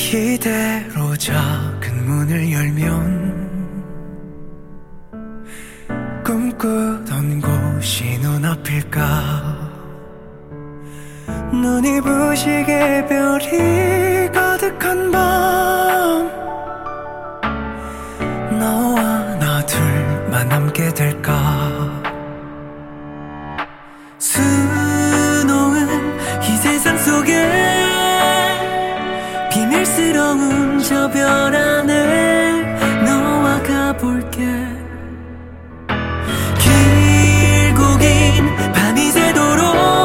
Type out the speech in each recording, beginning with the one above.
이대로 작은 문을 열면 꿈꾸던 곳이 눈앞일까. 눈이 부시게 별이 가득한 밤, 너와 나 둘만 남게 될까. 수놓은 이 세상 속에 비밀스러운 저 별 안에 너와 가볼게. 길고 긴 밤이 새도록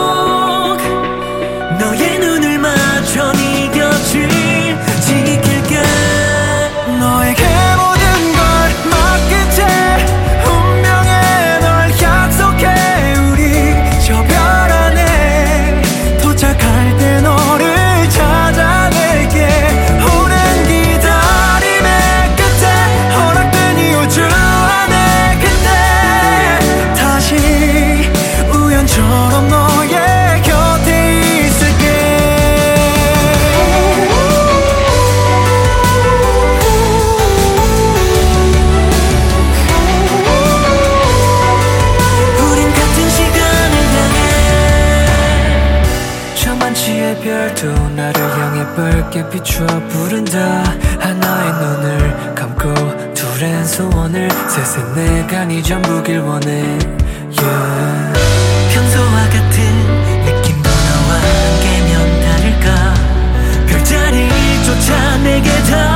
너의 눈을 맞춰 네 곁을 지킬게. 너에게 모든 걸 맡긴 채 운명에 널 약속해. 우리 저 별 안에 도착할 때 너를 찾아낼게. 오랜 기다림의 끝에 허락된 이 우주 안에 그때 다시 우연처럼 너의 곁에 있을게. 우린 같은 시간을 향해 저만치의 별도 나를 향해 밝게 비추어 부른다. 하나의 눈을 감고 둘의 소원을 셋의 내가 네 전부길 원해. yeah. 평소와 같은 느낌도 너와 함께면 다를까. 별자리조차 내게 다